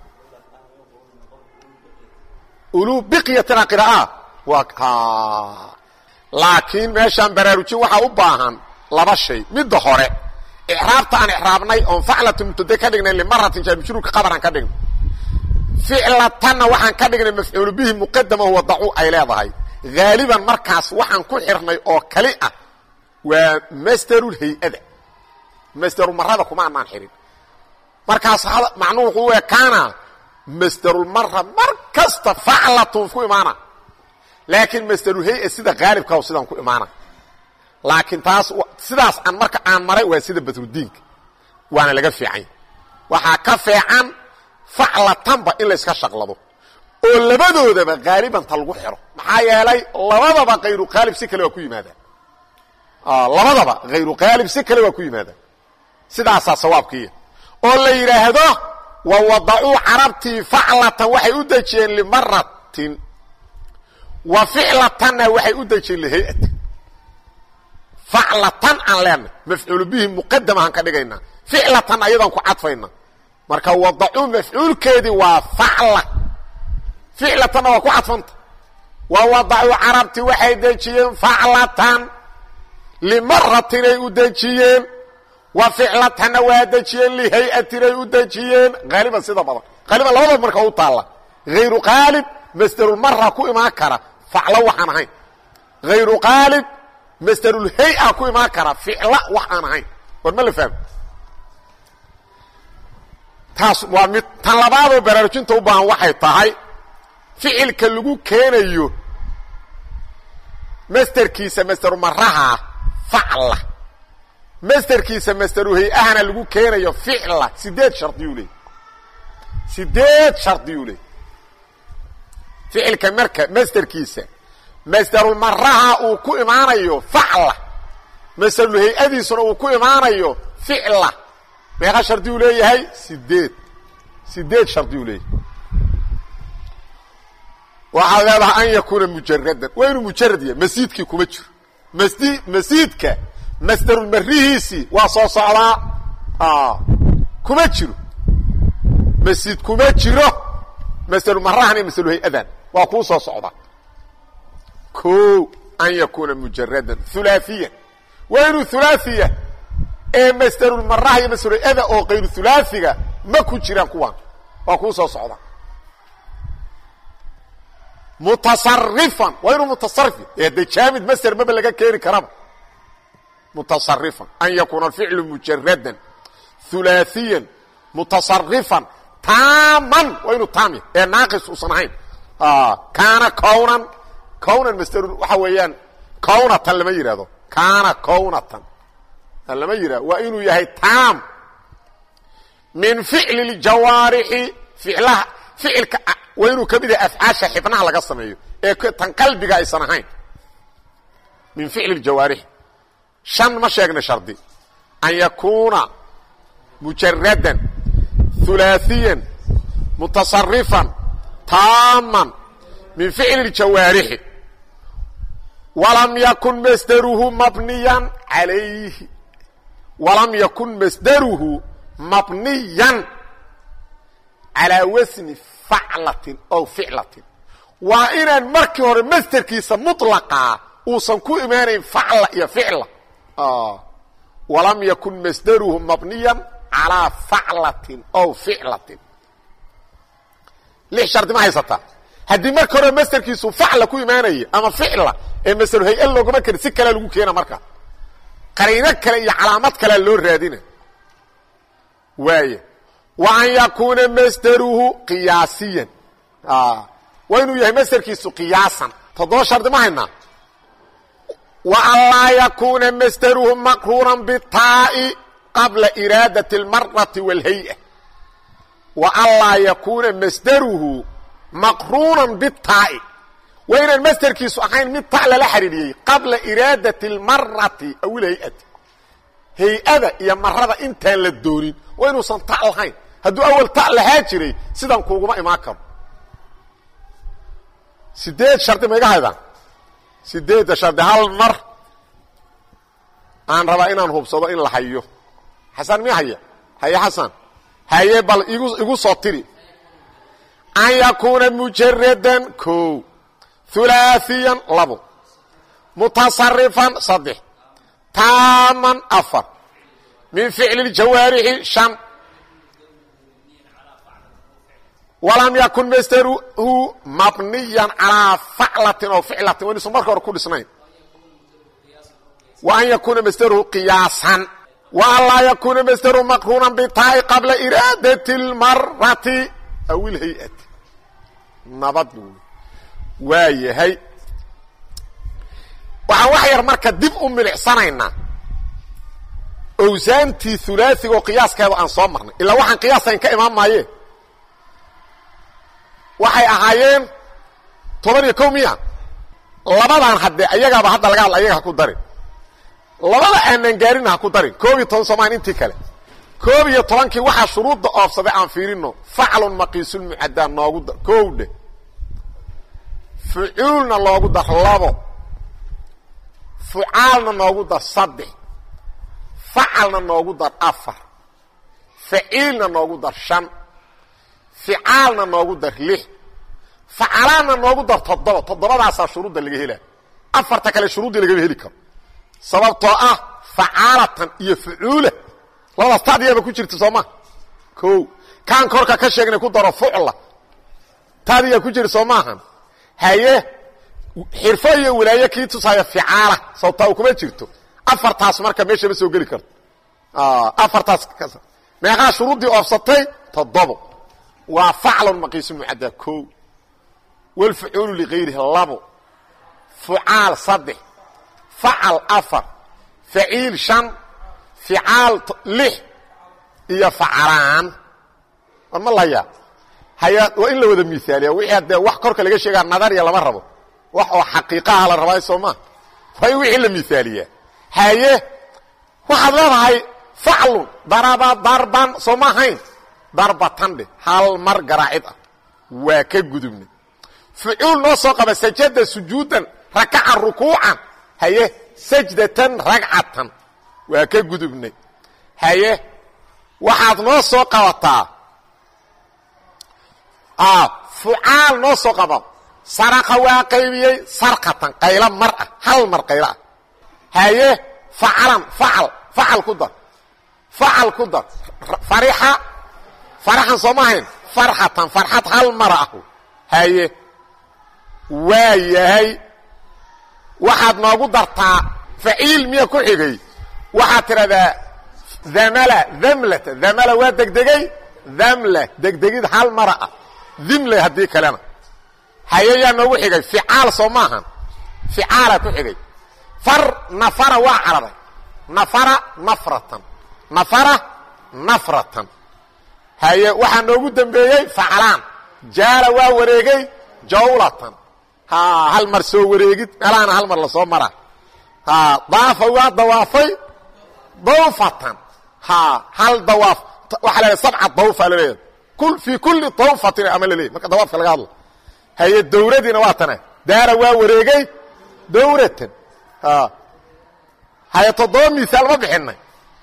ulu biqyatina qira'a waa laakiin meeshaan baraarujin waxaa u baahan laba shay midda hore icraabta aan icraabnay oon faclatu mubtada ka dhignay limaratin jaarmajruurka qabaran ka dhignay ficlatanna waxaan ka dhignay mafcuulu bihi muqadama huwa dacu ay leedahay haaliban markaas waxaan ku xirnay oo kali ah waa masdarul hay-ada masdaru marada kuma anaan xirin markaas macnuhu wuxuu u ekaana masdarul mara mar kasta faclatun ku imaana laakiin masdarul hay-a sida haalibka sidaan ku imaana laakiin taas sidaas aan marka aan maray waa sida badrudiinka waana laga fiican waxaa ka fiican faclatanba in la iska shaqlado oo labadoodaba haalibanta lagu xiro maxaa yeelay labadaba hayru qaalib si kale waa ku yimaadaan labadaba hayru qaalib si kale waa ku yimaadaan sidaasaa sawaabkiiya oo la yidhaahdo wa wadacuu carabtii faclatan waxay u dejiyeen limaratin wa ficlatanna waxay u dejiyeen lihay-atin faclatan aan leenay mafcuulu bihi muqadam aan ka dhigaynaa ficlatan ayadaan ku cadfayna marka wadacuu mafcuulkeedii waa facla ficlatanna waa ku cadfanta wa wadacuu carabtii waxay dejiyeen faclatan limaratin ay u dejiyeen wa ficlatanna waa dejiyeen lihay-atin ay u dejiyeen haaliban sida badan haaliban labadaba marka u taalla hayru qaalib masdarulmara ku imaan kara faclo waxaan ahayn hayru qaalib masdarulhay-a ku imaan kara ficla wax aan ahayn war ma la fahmo taas waa mid tan labaadoo baraarujinta u baahan waxay tahay ficilka lagu keenayo masderkiisa masdarumaraha facla masderkiisa masdaruhay-ahana lagu keenayo ficla sideed shardiyuu leey sideed shardiyuu leey ficilka marka masderkiisa masdarulmaraha uu ku imaanayo facla masdarulhay-adiisuna uu ku imaanayo ficla meeqa shardiyuu leeyahay sideed sideed shardiyuu leeyahay waxaad leedahay an yakuuna mujaradan waa inuu mujarad yahay masiidkii kuma jiro masdi masiidka masdarulmarihiisii waa soo socdaa kuma jiro masiid kuma jiro masdarulmarahan iyo masdarulhay-adan waa kuu soo socdaa ko an yakuuna mujaradan hulaaثiyan waa inuu hulaaثiya ee masdarulmaraha iyo masdarulhay-ada oo kayru hulaaثiga ma ku jiraan kuwaan waa kuu soo socdaa mutasarifan waa inuu mutasarif ee de jaamid masder maba laga keeni karaba mutasarifan an yakuuna alficlu mujaradan hulaaثiyan mutasarifan taaman waa inuu taam yahay ee naaqis uusan ahayn kaana kownan kownan masder waxa weeyaan kownatan lama yidhahdo kaana kownatan lama yidhahdo waa inuu yahay taam min ficli اljawaarixi ficlaha ficilka waa inuu ka mid yahay afcaasha xibnaha laga sameeyo ee tan qalbiga aysan ahayn min ficli اljawaarixi shan ma sheegna shardi an yakuuna mujaradan hulaaثiyan mutasarifan taaman min ficli اljawaarixi walam yakun masdaruhu mabniyan alayhi walam yakun masdaruhu mabniyan calaa wasni faclatin ow ficlatin waa inaan markii hore masderkiisa muطlaqaa uusan ku imaanayn facla iyo ficla walam yakun masdaruhu mabniyan calaa faclatin ow ficlatin lix shardi ma haysataa haddii marka hore masderkiisu facla ku imaanaya ama ficla ee masdaru hay-a loogama karin si kalea lagu keena marka qariino kale iyo calaamad kalea loo raadina waaya wa an yakuuna masdaruhu qiyaasiyan waa inuu yahay masderkiisu qiyaasan toddoba shardi ma haynaa wa an laa yakuuna masdaruhu maqruunan bitaa'i qabla iraadati اlmarati wاlhay-a wa an laa yakuuna masdaruhu maqruunan bitaa'i waa inaan masderkiisu ahayn mid ta lala xariiriyey qabla iraadati اlmarati aw ilhay-ati hay-ada iyo marada intaan la doonin waa inuusan ta lahayn hadduu awal ta lahaa jiray sidan kuuguma imaan karo sideed shardi ma iga haydaan sideedda shardi hal mar aan rabaa inaan hubsado in la hayo xasan mi haya haye xasan haye bal igu igu soo tiri an yakuuna mujaradan ko hulaaثiyan labo mutasarifan saddex taaman afar min ficli اljawaarixi shan walam yakun masdaruhu mabniyan calaa faclatin oo ficlatin waynuusan marka hore ku dhisnayn wa an yakuuna masdaruhu qiyaasan wa an laa yakuuna masdaruhu maqruunan bitaa'i qabla iraadati اlmarati aw ilhay-ati nabad waa yahay waxaan wax yar marka dib u milicsanaynaa owsaantii hulaaثiga oo qiyaaskeeda aan soo marnay ilaa waxaan qiyaasayn ka imaan maaye waxay ahaayeen toban iyo kow miya labadan haddee ayagaaba hadda laga hadla ayaga ha ku darin labada aanan gaarina ha ku darin koob iyo toban soomaan intii kale koob iyo tobankii waxaa shuruudda oofsaday aan fiirino faclun maqiisulmucaddaa noogu dar kow dheh fucuulna loogu dar labo fucaalna noogu dar saddex facalna noogu dar afar faciilna noogu dar shan ficaalna noogu dar lix facalaanna noogu dar toddoba toddobadaasaa shuruudda laga helaa afarta kale shuruuddii lagama heli karo sababtoo ah facaalatan iyo fucuula labadaas taadiyaaba ku jirta soo ma ko kaan korka ka sheegnay ku daro fucla taadiyaa ku jira soo maahan haye xirfo iyo wilaaye kii tusaaya ficaala sababtaa u kuma jirto afartaas marka meeshaba soo geli karto afartaas meeqaa shuruuddii oofsatay toddobo waa faclun maqiisulmucaddaa ko walfucuulu ligayrihi labo fucaal saddex facal afar faciil shan ficaal lix iyo facalaan war ma layaa haya waa in la wada miaaliya wixii haddee wax korka laga sheegaa nadariya lama rabo wax oo xaqiiqaha la rabaa soo maa waa in wixii la miaaliyaa haye waxaad leedahay faclun daraba darban soo ma ahayn darbatan dheh hal mar garaacid ah waa ka gudubnay fucuul noo soo qaba sajada sujuudan rakaca rukuucan haye sajdatan ragcatan waa ka gudubnay haye waxaad noo soo qabataa fucaal noo soo qaba saraqa waa qaybiyey sarqatan qaylo mar ah hal mar qaylo ah haye facalan facal facal ku dar facal ku dar farixa faraxan soo ma ahayn farxatan farxad hal mara ah haye waa yahay waxaad noogu dartaa faciil miya ku xigay waxaad tidhahdaa damala damlata damala waa degdegay damla degdegid hal mara ah dimle haddii kalena haye yaa noogu xigay ficaal soo maahan ficaala ku xigay far nafara waa cararay nafara nafratan nafara nafratan haye waxaa noogu dambeeyey faclaan jaala waa wareegay jawlatan ha hal mar soo wareegid meelaana hal mar lasoo mara ha daafa waa dawaafay dawfatan ha hal dawaaf waxaa la leedahay sabca dawfa la leedahay kul fii kulli dawfatin ama la leeyahy marka dawaafka laga hadlo haye dawradiina waa tana daara waa wareegay dawratan ha haye toddoba misaal ma bixinay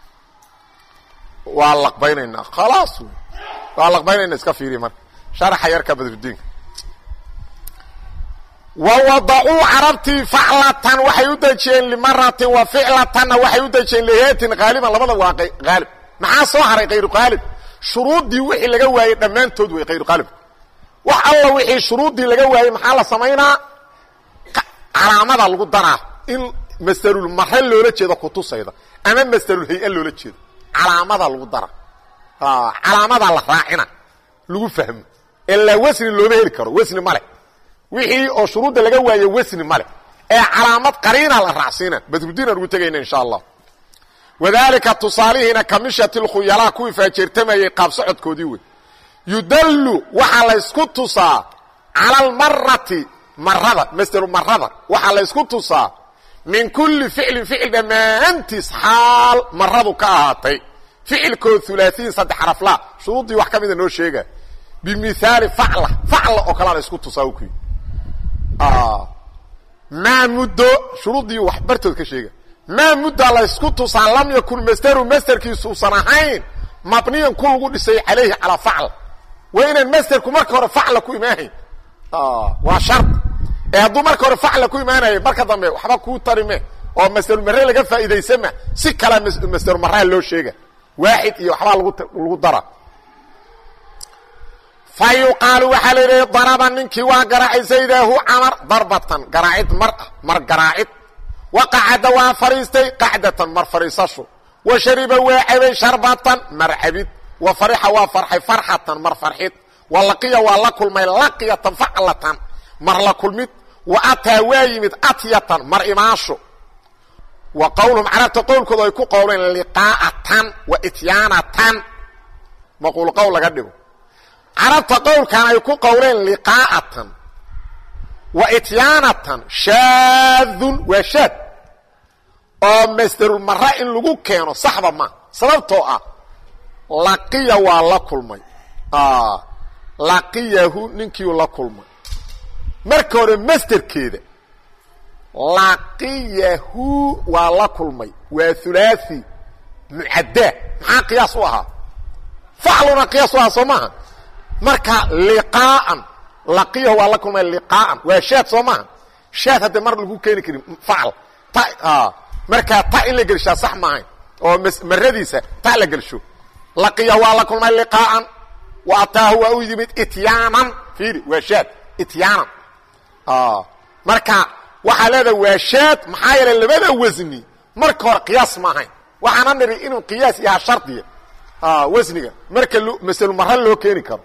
waa laqbaynaynaa khalaas waa laqbaynayna iska fiiriy marka sharaxa yarka badrudiinka ووضعوا عربتي فعلة وحي يدجين لمرة وفعلة وحي يدجين لهيت غالبا لبدا واقع غالب مع صهر غير غالب شروط دي وحي لغا وايي dhamaantood way غير غالب wax alla wixii shuruud dii laga waayay maxaa la sameeyna calaamada lagu daraa in masdarul mahal loola jeedo ku tusayda ama masdarul hay'a loola jeedo calaamada lagu daraa ha calaamada la raacina lagu fahmo illa wasni loo heli karo wasni male wixii oo shuruudda laga waayay wasni male ee calaamad qariina la raacsiina badrudiina ugu tagayna insha Allah wadaalika tusaalihina kamishatil khuyala ku faajirtamayay qaab socodkoodii way yudallu waxa la isku tusaa ala almarrati marrada masdaru marrada waxa la isku tusaa min kulli fi'lin fi'l damaantis hal marradu ka ahaatay fi'lku thulaathiin saddex xaraf la shuruudii wax kamid noo sheega bimisaal fa'la fa'la oo kala la isku tusaa ku ah ma muddo shuruudii wax bartood ka sheega ma muddo la isku tusaa lam yakun masdaru masdarkiisu sanahayn mabniyan kullu dhisay alayhi ala fa'l وين المصدر كمر كور فعل كو إيمانه اه وشرط ايه هدو مر كور فعل كو إيمانه مركا دمي وحبا كو طريمه او مصدر المرة لغا فائده يسمع سي كلا مصدر المرة لو شيغا واحد iyo waxba lagu lagu dara فيقال وحل ضرب منكي وقرع زيده عمر ضربة قرعت مر مر قرعت وقعد وفريستي قعدة مر فريسشو وشرب واعب شربة مر عبد وفرح وفرح فرحة مر فرحت ولقي ولكل ما لقي فعلة مر لكل مت واتى وايمت اتيه مر اماشو وقولهم عرفت قول كذا يكون قولين لقاءة واتيانة ما قول قول قدمه عرفت قول كان يكون قولين لقاءة واتيانة شاذ وشاذ او مستر المرة ان لغو كانوا صحبا ما سببتو اه لقيا ولا كلمي اه لقيه نينكي ولا كلمي marka hore masterkeeda laqiyahu wa la kulmay wa thulathi muadda ma qiyas waha fa'luna qiyas waha somaha marka liqa'an laqiyahu wa la kulmay liqa'an wa shaad somaha shaad hada mar lagu keeni karin fa'l ta ah marka ta in la gelsha sax maahay oo maradiisa ta la gelsho laqiyahu wa la kulmay liqa'an wa ataahu wa yimid ityanan fiiri wa shaad ityanan اه marka waxa leedahay waashaad maxaa yeelay labada wasni marka hor qiyaas ma ahayn waxaan niri inuu qiyaas yahay shardiye ah wasniga marka masal marra loo keeni karo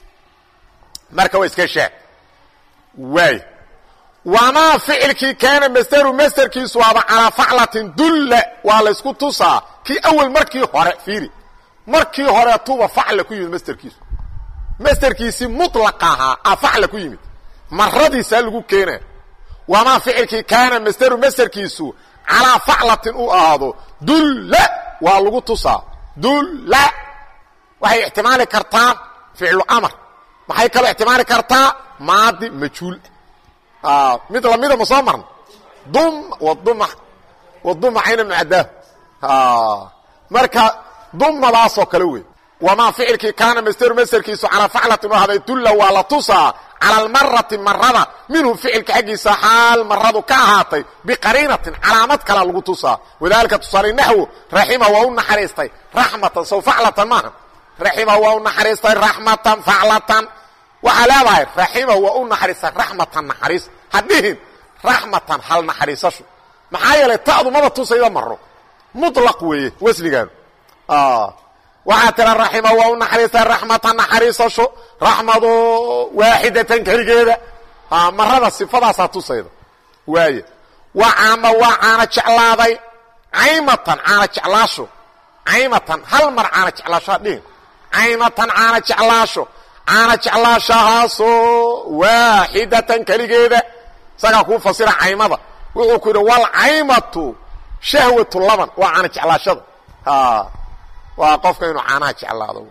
marka way iska shaad way wama fi'lki kana masdaru masdarkiisu waa ala fa'latin dulla wa la isku tusaa ki awal markii hore fiiri markii hore tuba fa'la ku yimid masdarkiisu masdarkiisi mutlaqaha af'ala ku yimid مرضي سالغو كينا وما فعلك كان مصدر مصدركيسو على فعلة او اهادو دل لا والغو تصا دل لا وهي احتمال كرتا فعل امر ما هي كلا احتمال كرتا ماضي مجهول اه مثل ميدا مصمر ضم والضم والضم عين معده اه مركا ضم لاسو كلوي وما فعلك كان مصدر مصدركيسو على فعلة وهذا دل ولا تصا على المرة مرة منه فعل كأجي سحال مرة كهاتي بقرينة علامات كلا لغتوسا وذلك تصاري نحو رحمة وأن حريستي رحمة سو فعلة ما رحمة وأن حريستي رحمة فعلة وعلى رحمة وأن حريستي رحمة حريس هديهم رحمة هل نحريسشو محايا لتأذو ماذا توسا مرة مطلق ويه وسلي قالوا آه وعاتل الرحمة وأن حريستي رحمة حريسشو رحمة واحدة كريجة آه مرة الصفة ساتوسيد واي وعام وعانة شعلاضي عيمة عانة شعلاشو عيمة هل مر عانة شعلاشو دين عيمة عانة شعلاشو عانة شعلاشو واحدة كريجة سأقول فصير عيمة ويقول والعيمة شهوة اللبن وعانة شعلاشو ها وقف كانوا عانة شعلاضي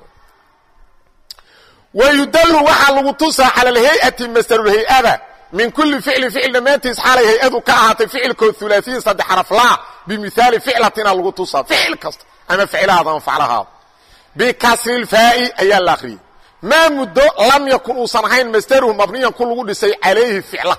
ويدل وحا لغو توسا على الهيئة مستر الهيئة من كل فعل فعل ما تسحى الهيئة كاهات فعل كالثلاثين صد حرف لا بمثال فعلتنا لغو توسا فعل كست أما فعل هذا وفعل هذا بكسر الفاء أي الأخرين ما مدو لم يكن أصنعين مستره مبنيا كل لغو لسي عليه فعله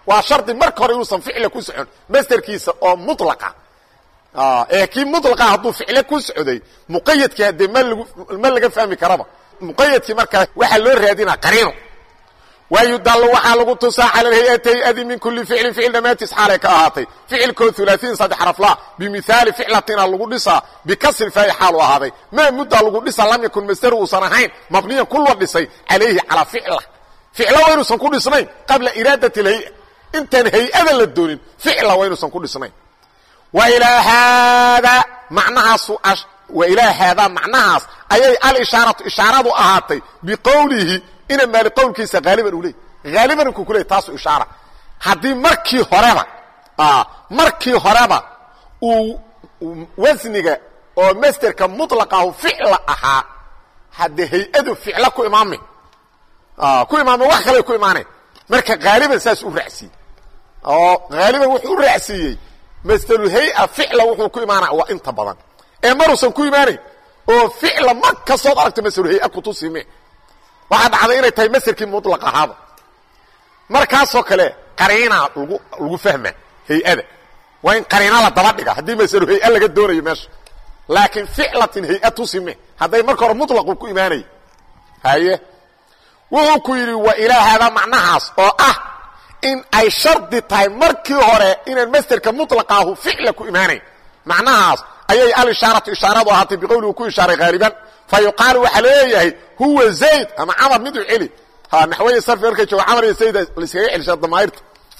waa shardi marka hore inuusan ficla ku socon masderkiisa oo mutlaqa ee kii mutlaqa hadduu ficla ku socday muqayadkii haddee ma lagu ma laga fahmi karaba muqayadkii markaa waxaa loo raadinaa qariino ويدل وحا لغو تصا على الهيئة أذي من كل فعل فعل دماتيس حالي كأهاتي فعل كون ثلاثين صد حرف لا بمثال فعلتين لغو نسا بكسر فاي حالو هذا ما مدى لغو نسا لم يكن مستره صنحين مبنيا كل ودسي عليه على فعله فعله وينو سنكون نسنين قبل إرادة الهيئة انت الهيئة للدونين فعله وينو سنكون نسنين وإلى هذا معناها سؤال وإلى هذا معناها أي الإشارة إشارة أهاتي بقوله ina maali qowlkiisa gaaliban uu leey gaaliban ku kulay taas ishaara hadii markii horeba ah markii horeba uu wasniga oo masterka mutlaqa uu ficla aha hadii hay'adu ficla ku imaamay ah ku imaamay wax kale ku imaanay marka gaaliban saas u raacsi oo gaaliban wuxuu u raacsiiyay masterul hay'a ficla wuxuu ku imaanaa waa inta badan ee marusan ku imaanay oo ficla marka soo aragtay masterul hay'a ku tusime waxa dhacday inay tahay masarkii mutlaq ahaaba markaasoo kale qariina lagu lagu fahma hay'ada waa in qariina la daba dhiga hadii masaru hay'a laga doonayo meesha laakiin ficlatin hay'atu sime haday marka hore mutlaq ku iimaanay haye wuxuu ku yiri wa ilaa hada macnahaas oo ah in ay shardi tahay markii hore inaan masdarka mutlaqahu ficla ku iimaanay macnahaas ayay al ishaaratu ishaaradu ahaatay biqowli ku ishaaray qaaliban فيقال وحليه هو زيد اما عمر مدو علي ها نحوي صرف يركي جو عمر يا سيد لسكاي علي شاد ضمايرت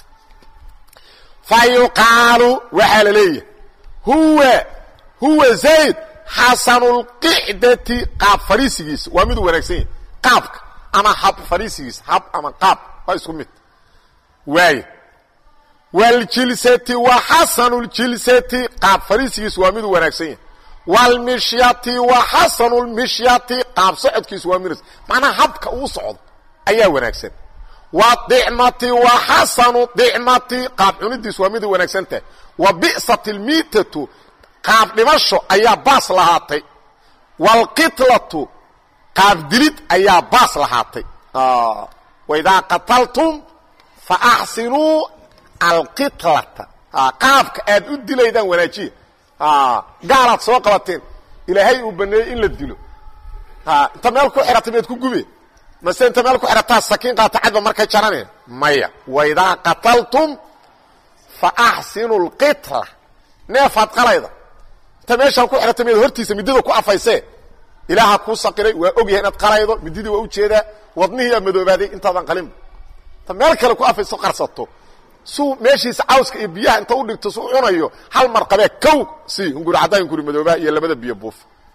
فيقال وحليه هو هو زيد حسن القعده قاب فريسيس ومدو وناكسين قابك اما حب فريسيس حب اما قاب فايسكمت واي والجلسه وحسن الجلسه قاب فريسيس ومدو وناكسين والمشياتي وحسن المشياتي قاب صعدكيس وامرس معنى حبك او صعد ايا وناكسن والضعمتي وحسن ضعمتي قاب عنديس وامد وناكسنته وبئسة الميتة قاب دمشو ايا باس لهاتي والقتلة قاب دليد ايا باس لهاتي آه. واذا قتلتم فاحسنوا القتلة آه. قابك اد ادي ليدان وناجيه اه قالت سو قبتين الهي وبني ان لا ديلو ها انت مال ku xiraatay meed ku gubay mase inta meel ku xirataa sakiin qaata cadba markay jaraneen maya wayda qataltum fa ahsinul qitla neefad qalayda inta meesha ku xiraatay meed hortiisa midida ku afaysay ilaaha ku saqiray waa og yahay inaad qalaydo midida waa u jeeda wadnihi madoobaday intaadan qalin ta meel kale ku afayso qarsato suu meeshiisa cawska iyo biyaha inta u dhigto suu cunayo hal mar qabee kow si ungur cadaan kuri madooba iyo labada biyo buuf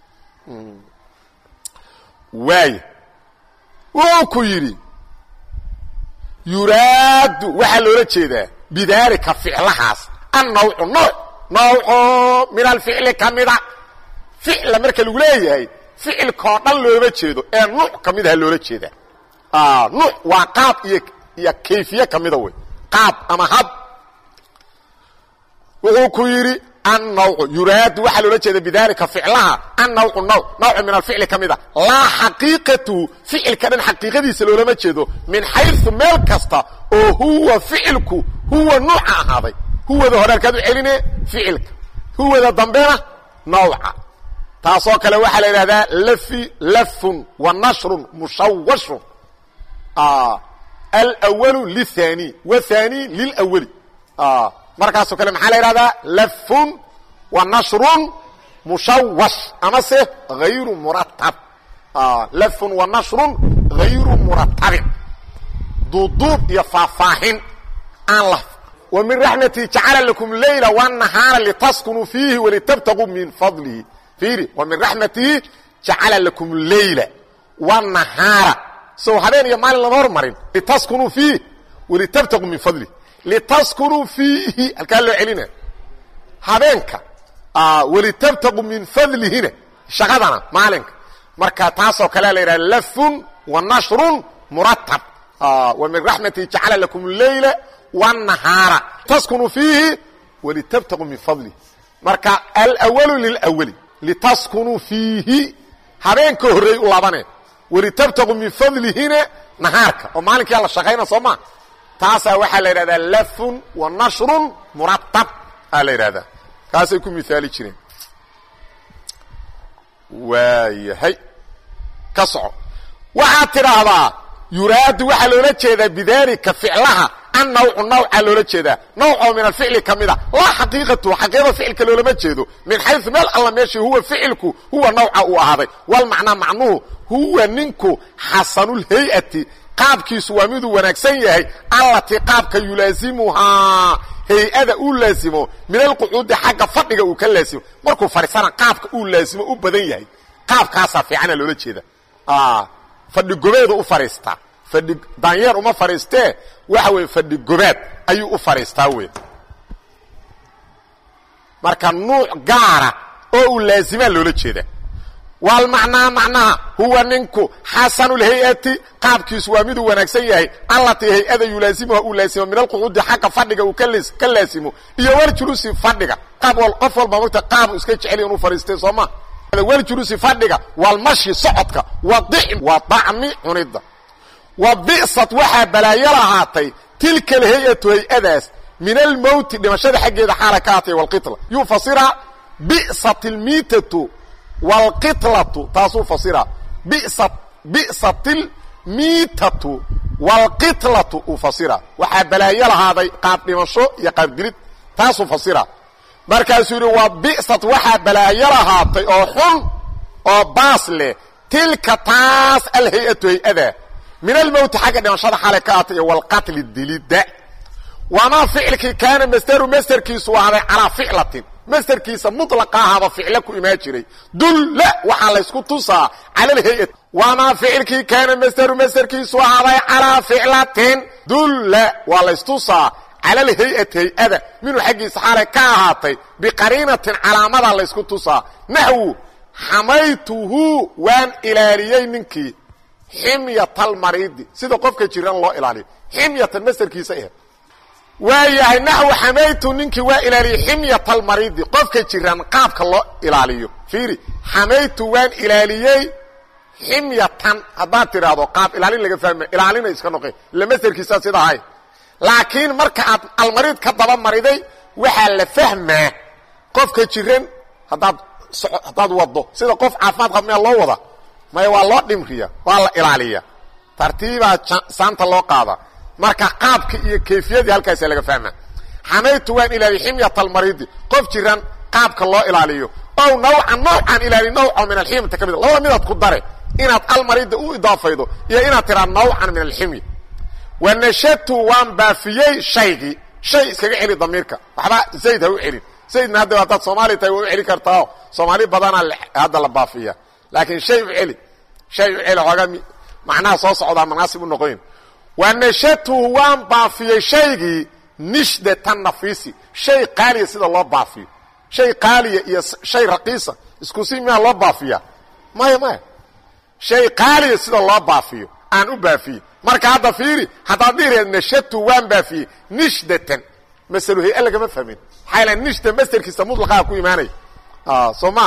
waay oo ku yiri yuraad waxa loola jeedaa bidaalika ficlahaas annawcu nooc nooco min alficli kamida ficla marka lagu leeyahay ficilka dhan loola jeedo ee nooc kamida loola jeedaa ah nooc waa qaab iyo iyo kayfiye kamida way قاب اما هب وهو يري النوع يراد وحلو لجد بذلك فعلها النوع النوع نوع من الفعل كمذا لا حقيقة فعل كان حقيقة دي سلو لما تشيدو من حيث ملكستا وهو فعلك هو نوع هذا هو ذا هذا كذو علينا فعلك هو ذا ضمبنا نوع تاسوك لو حل إلى ذا لف لف ونشر مشوش آه الأول للثاني والثاني للأول آه مركز كلام حالي هذا لف ونشر مشوش أمسه غير مرتب آه لف ونشر غير مرتب ضدود يفافاهن عن لف ومن رحمته جعل لكم الليل والنهار لتسكنوا فيه ولتبتغوا من فضله فيري ومن رحمته جعل لكم الليل والنهار سو هذين يا مال النور مرين لتسكنوا فيه ولتبتغوا من فضله لتسكنوا فيه الكلام علينا هذينك اه ولتبتغوا من فضله هنا شغدنا مالك marka taasoo kala leeyahay lafun wa nashrun murattab ah wa min rahmati ta'ala lakum al-layla wan-nahara taskunu fihi wa litabtaghu min fadlihi marka al-awwalu lil-awwali litaskunu fihi habeenka horeey u laabane wa litabtaghu min fadlihi naharka oo maalinka la shaqeeyna Soomaa taasaa waxaa la yidhahdaa lafun wa nashrun muratab aa la yidhahdaa kaasay ku miaali jireen waayahay ka soco waxaad tidhaahdaa yuraadu waxaa loola jeedaa bidaalika ficlaha annawcu nawca loola jeedaa nawcoo min alficli ka mida laa xaqiiqatu xaqiiqada ficilka loolama jeedo min xayu meel alla meeshii huwa ficilku huwa nawca uu ahaaday walmacnaa macnuhu huwa ninku xasanulhay-ati qaabkiisu waa miduu wanaagsan yahay allatii qaabka yulaasimuhaa hay-ada uu laasimo min alqucuudi xagga fadhiga uu ka laasimo markuu fadhisana qaabka uu laasimo u badan yahay qaabkaasaa fiicana loola jeeda fadhi gobeedu u fadhiistaa fadhi daanyeer uma fadhiistee waxa weeye fadhi gobaad ayuu u fadhiistaa wey marka nuuc gaara oo uu laasimaa loola jeeda walmacnaa macnaha huwa ninku xasanulhay-ati qaabkiisu waa miduu wanaagsan yahay allatii hay-ada yulaasimuha uu laasimo min alqucuudi xagga fadhiga uu ka laasimo iyo waljulusi fadhiga qaab qof walba mogta qaabu iska jeceliy inuu fadhiistay sooma waljulusi fadhiga walmashi socodka wadicm waa dacmi cunidda wa bi'sad waxaa balaayo lahaatay tilka alhay-atu hay-adaas min almowti dhimashada xaggeeda xaala ka aatay walqitla yuu fasiraa bi'sat ilmiitatu walqitlatu taasuu fasiraa bisat bi'sat ilmiitatu walqitlatu uu fasiraa waxaa balaayo lahaaday qaab dhimasho iyo qaab dilid taasuu fasiraa markaasuu yidhi waa bi'sat waxaa balaayo lahaatay oo xun oo baas leh tilka taas alhay-atu hay-ada min almowti xagga dhimashada xalay ka aatay iyo walqatli dilidda wamaa ficilkii kaana masderu masderkiisu ahaaday calaa ficlatin masderkiisa mutlaqa ahaaba ficlo ku imaan jiray dulla waxaa laysku tusaa cala alhay-ati wamaa ficilkii kaana masderu masderkiisu ahaaday calaa ficlatin dulla waa laystusaa cala alhay-ati hay-ada minuu xaggiisa xaalay ka ahaatay biqariinatin calaamadaa laysku tusaa naxwu xamaytuhu waan ilaaliyey ninkii ximyatalmariidi sida qofka jiran loo ilaaliyo ximyatan masderkiisa eh waa yahay naxwu xamaytu ninkii waa ilaaliyey ximyatalmariidi qofka jiran qaabka loo ilaaliyo fiiri xamaytu waan ilaaliyey ximyatan haddaad tidhaahdo qaab ilaalin laga fahma ilaalina iska noqe ila masderkiisa sida ahay laakiin marka aad almariid ka daba mariday waxaa la fahmaa qofka jiran haddaad haddaad wado sida qof caafimaad qab meel loo wada maya waa loo dhimriya waa la ilaaliya tartiibaa saanta loo qaada marka qaabka iyo kayfiyadii halkaasa laga fahmaa xamaytu waan ilaaliy ximyat almariidi qof jiran qaabka loo ilaaliyo ow nawcan nawcan ilaaliy nawco min alximyata ka mid labada midaad ku dare inaad almariida u idaafaydo iyo inaad tiraa nawcan min alximya wanashadtu waan baafiyey shaygii shay iskaga celi damiirka waxba zayd ha u celin zaydna hadda haddaad soomaali tahay waa u celi kartaao soomaali badanaa hadda la baafiya laakiin shay u celi shay u celi xoogaa macnaha soo socdaa manaasib u noqoyn wanashadtu waan baafiyey shaygii nishdatan nafiisi shay qaaliya sida loo baafiyo shay qaaliya iyo shay raqiisa isku si miyaa loo baafiyaa maya maya shay qaaliya sida loo baafiyo aan u baafiyey marka hadda fiiri haddaad dhihireed nashadtu waan baafiyey nishdatan masalo hay-a lagama fahmin maxaa yaele nishda masderkiisa mutlaqaa ku imaanaya soo ma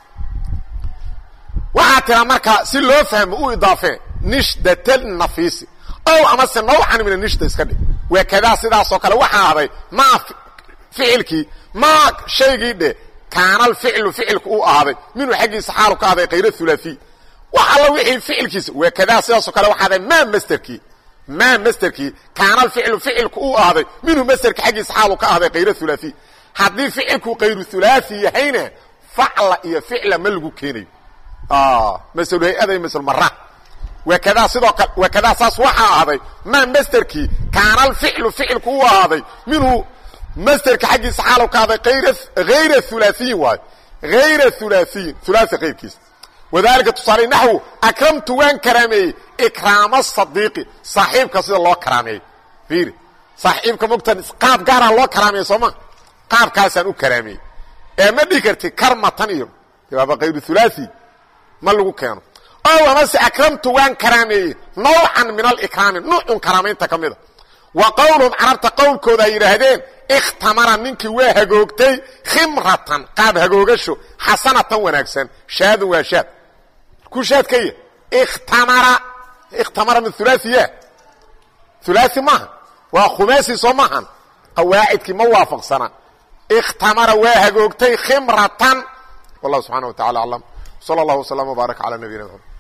waxaa tiraa marka si loo fahmo u idaafee nishdatan nafiisi ow amase nawcan min anishda iska dhig waa kadaa sidaasoo kale waxaa ahday maa ficilkii maa shaygii dhe kaana alficlu ficilku uu ahaaday minuu xaggiisa xaalu ka ahday kayr hulaaثiy wax alla wixii ficilkiisa waa kadaa sidaasoo kale waxaa ahday maa masderkii maa masderkii kaana alficlu ficilku uu ahaaday minhu masderka xaggiisa xaalu ka ahday kayr hulaaثiy haddii ficilku kayru hulaaثi yahayna facla iyo ficla ma lagu keenayo maslu hay-ada iyo maslumara wakadaa sidoo kale wakadaa saas waxaa ahday maa masderkii kaana alficlu ficilku uu ahaaday minhu masderka xaggiisa xaalu ka ahday hayra hulaaثiyin waayo hayra hulaaثiyin hulaaثi kayrkiisa wadalika tusaale naxwu akramtu waan karaameeyey ikraama sadiiqi saaxiibka sida loo karaameeyey fiiri saaxiibka mogtan qaab gaaraa loo karaameeyey sooma qaabkaasaan u karaameeyey ee ma dhihi karti karmatan iyo waaba kayru hulaaثi ma lagu keeno ow amase akramtu waan karaameeyey nawcan min alikraami nuucun karaamaynta ka mida wa qowluhum carabta qowlkooda ay yidhaahdeen ikhtamara ninkii waa hagoogtay khimratan qaab hagoogasho xasanatan wanaagsan shaadun waa shaad ku shaad ka ya ikhtamara ikhtamara min hulaaثiya hulaaثi maaha waa khumaasi soo maahan qawaacidkii ma waafaqsana ikhtamara waa hagoogtay khimratan wallahu subxaana wa tacala aclam sala allahu wasalam wbaarak calaa nabiyina mxamed